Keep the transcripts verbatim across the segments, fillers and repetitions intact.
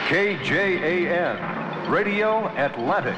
K J A N, Radio Atlantic.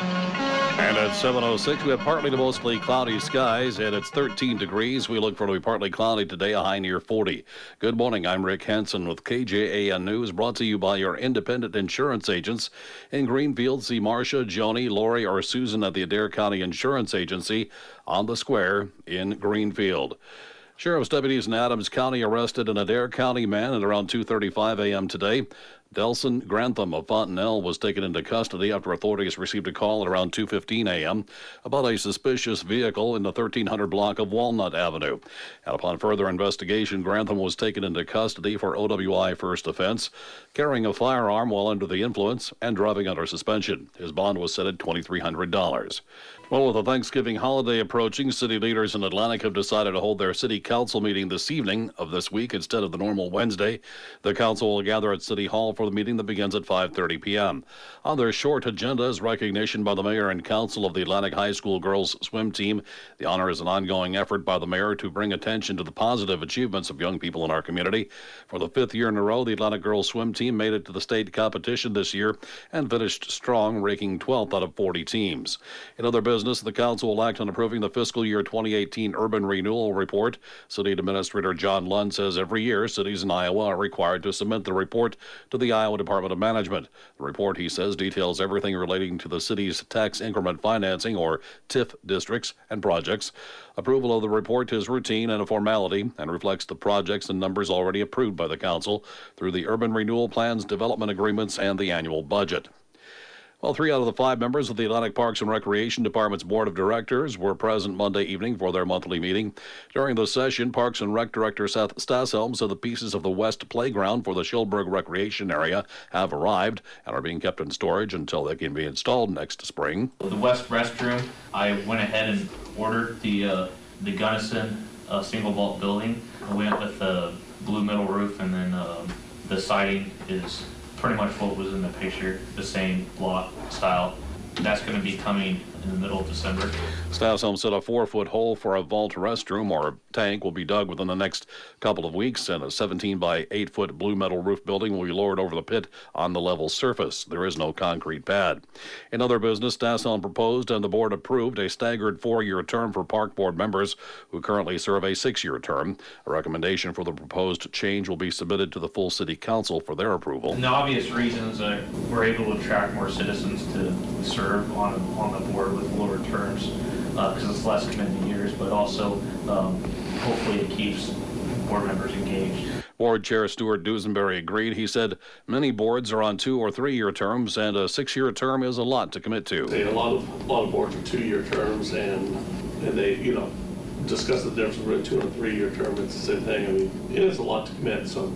And at seven oh six, we have partly to mostly cloudy skies, and it's thirteen degrees. We look for it to be partly cloudy today, a high near forty. Good morning. I'm Rick Hansen with K J A N News, brought to you by your independent insurance agents. In Greenfield, see Marcia, Joni, Lori, or Susan at the Adair County Insurance Agency on the square in Greenfield. Sheriff's deputies in Adams County arrested an Adair County man at around two thirty-five a.m. today. Delson Grantham of Fontenelle was taken into custody after authorities received a call at around two fifteen a.m. about a suspicious vehicle in the thirteen hundred block of Walnut Avenue. And upon further investigation, Grantham was taken into custody for O W I first offense, carrying a firearm while under the influence, and driving under suspension. His bond was set at two thousand three hundred dollars. Well, with the Thanksgiving holiday approaching, city leaders in Atlantic have decided to hold their city council meeting this evening of this week instead of the normal Wednesday. The council will gather at City Hall for the meeting that begins at five thirty p.m. On their short agenda is recognition by the mayor and council of the Atlantic High School girls swim team. The honor is an ongoing effort by the mayor to bring attention to the positive achievements of young people in our community. For the fifth year in a row, the Atlantic girls swim team made it to the state competition this year and finished strong, ranking twelfth out of forty teams. In other business, the council will act on approving the fiscal year twenty eighteen urban renewal report. City Administrator John Lund says every year cities in Iowa are required to submit the report to the Iowa Department of Management. The report, he says, details everything relating to the city's tax increment financing, or T I F, districts and projects. Approval of the report is routine and a formality and reflects the projects and numbers already approved by the council through the urban renewal plans, development agreements, and the annual budget. Well, three out of the five members of the Atlantic Parks and Recreation Department's Board of Directors were present Monday evening for their monthly meeting. During the session, Parks and Rec Director Seth Stasselm said the pieces of the West Playground for the Shillburg Recreation Area have arrived and are being kept in storage until they can be installed next spring. The West restroom, I went ahead and ordered the uh, the Gunnison uh, single vault building. I went with the blue metal roof, and then uh, the siding is pretty much what was in the picture, the same block style. That's going to be coming in the middle of December. Stasselm said a four-foot hole for a vault restroom or tank will be dug within the next couple of weeks, and a seventeen by eight foot blue metal roof building will be lowered over the pit on the level surface. There is no concrete pad. In other business, Stasselm proposed and the board approved a staggered four-year term for park board members who currently serve a six-year term. A recommendation for the proposed change will be submitted to the full city council for their approval. And the obvious reasons that we're able to attract more citizens to serve on, on the board with lower terms, because uh, it's less commitment years, but also um, hopefully it keeps board members engaged. Board Chair Stuart Dusenberry agreed. He said many boards are on two or three-year terms, and a six-year term is a lot to commit to. A lot of a lot of boards are two-year terms, and and they you know discuss the difference between a two and a three-year term. It's the same thing. I mean, it is a lot to commit. So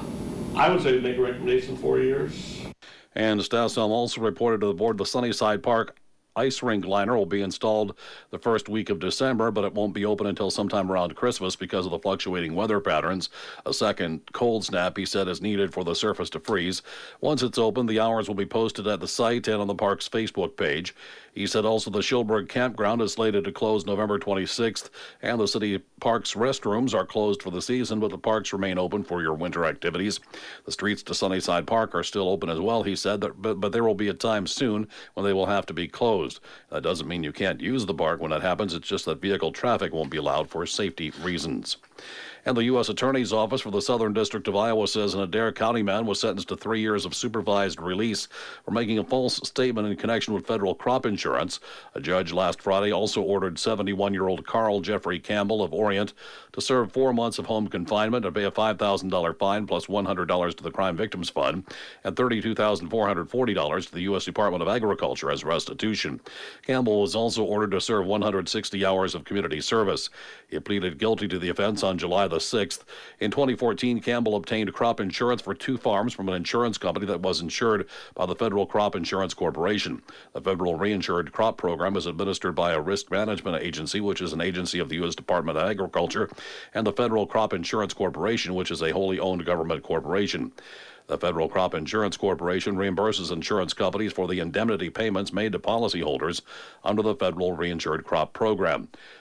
I would say make a recommendation four years. And Stasselm also reported to the board the Sunnyside Park ice rink liner will be installed the first week of December, but it won't be open until sometime around Christmas because of the fluctuating weather patterns. A second cold snap, he said, is needed for the surface to freeze. Once it's open, the hours will be posted at the site and on the park's Facebook page. He said also the Shillburg campground is slated to close November twenty-sixth, and the city park's restrooms are closed for the season, but the parks remain open for your winter activities. The streets to Sunnyside Park are still open as well, he said, but, but there will be a time soon when they will have to be closed. That doesn't mean you can't use the park when that happens. It's just that vehicle traffic won't be allowed for safety reasons. And the U S Attorney's Office for the Southern District of Iowa says an Adair County man was sentenced to three years of supervised release for making a false statement in connection with federal crop insurance. A judge last Friday also ordered seventy-one-year-old Carl Jeffrey Campbell of Orient to serve four months of home confinement and pay a five thousand dollars fine plus one hundred dollars to the Crime Victims Fund and thirty-two thousand four hundred forty dollars to the U S Department of Agriculture as restitution. Campbell was also ordered to serve one hundred sixty hours of community service. He pleaded guilty to the offense on July the sixth. In twenty fourteen, Campbell obtained crop insurance for two farms from an insurance company that was insured by the Federal Crop Insurance Corporation. The federal reinsured crop program is administered by a risk management agency, which is an agency of the U S Department of Agriculture, and the Federal Crop Insurance Corporation, which is a wholly owned government corporation. The Federal Crop Insurance Corporation reimburses insurance companies for the indemnity payments made to policyholders under the federal reinsured crop program.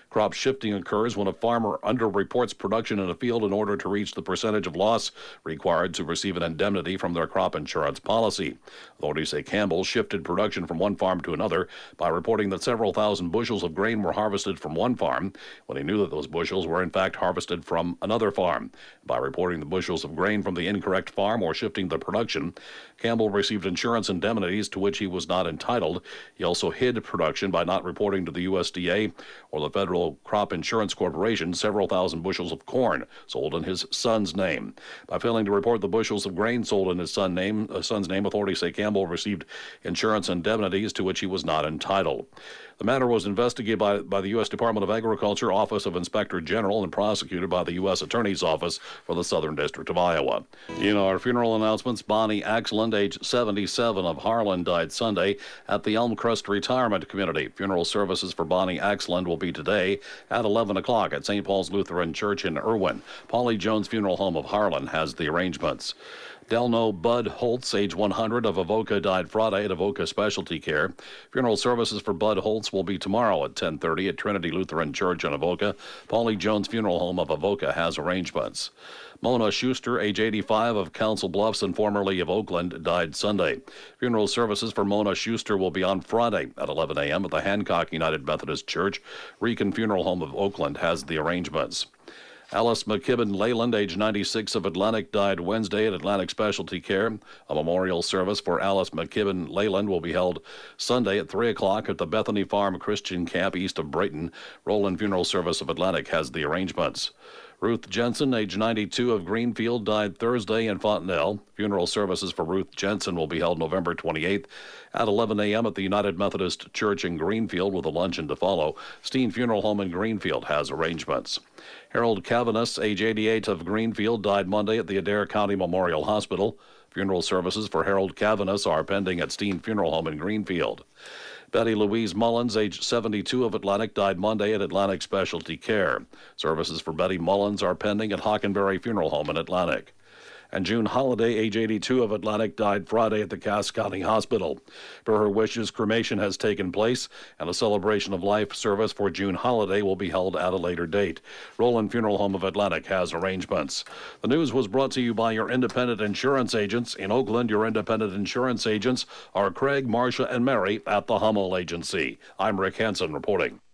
Crop shifting occurs when a farmer underreports production in a field in order to reach the percentage of loss required to receive an indemnity from their crop insurance policy. Authorities say Campbell shifted production from one farm to another by reporting that several thousand bushels of grain were harvested from one farm when he knew that those bushels were in fact harvested from another farm. By reporting the bushels of grain from the incorrect farm or shifting the production, Campbell received insurance indemnities to which he was not entitled. He also hid production by not reporting to the U S D A or the Federal Crop Insurance Corporation several thousand bushels of corn sold in his son's name. By failing to report the bushels of grain sold in his son name, uh, son's name, authorities say Campbell received insurance indemnities to which he was not entitled. The matter was investigated by, by the U S Department of Agriculture, Office of Inspector General, and prosecuted by the U S Attorney's Office for the Southern District of Iowa. In our funeral announcements, Bonnie Axland, age seventy-seven, of Harlan, died Sunday at the Elmcrest Retirement Community. Funeral services for Bonnie Axland will be today at eleven o'clock at Saint Paul's Lutheran Church in Irwin. Polly Jones Funeral Home of Harlan has the arrangements. Delno Bud Holtz, age one hundred, of Avoca, died Friday at Avoca Specialty Care. Funeral services for Bud Holtz will be tomorrow at ten thirty at Trinity Lutheran Church in Avoca. Polly Jones Funeral Home of Avoca has arrangements. Mona Schuster, age eighty-five, of Council Bluffs and formerly of Oakland, died Sunday. Funeral services for Mona Schuster will be on Friday at eleven a.m. at the Hancock United Methodist Church. Rican Funeral Home of Oakland has the arrangements. Alice McKibben Leyland, age ninety-six, of Atlantic, died Wednesday at Atlantic Specialty Care. A memorial service for Alice McKibben Leyland will be held Sunday at three o'clock at the Bethany Farm Christian Camp east of Brayton. Roland Funeral Service of Atlantic has the arrangements. Ruth Jensen, age ninety-two, of Greenfield, died Thursday in Fontenelle. Funeral services for Ruth Jensen will be held November twenty-eighth at eleven a.m. at the United Methodist Church in Greenfield with a luncheon to follow. Steen Funeral Home in Greenfield has arrangements. Harold Cavanis, age eighty-eight, of Greenfield, died Monday at the Adair County Memorial Hospital. Funeral services for Harold Cavanis are pending at Steen Funeral Home in Greenfield. Betty Louise Mullins, age seventy-two, of Atlantic, died Monday at Atlantic Specialty Care. Services for Betty Mullins are pending at Hockenberry Funeral Home in Atlantic. And June Holiday, age eighty-two, of Atlantic, died Friday at the Cass County Hospital. Per her wishes, cremation has taken place, and a celebration of life service for June Holiday will be held at a later date. Roland Funeral Home of Atlantic has arrangements. The news was brought to you by your independent insurance agents. In Oakland, your independent insurance agents are Craig, Marcia, and Mary at the Hummel Agency. I'm Rick Hansen reporting.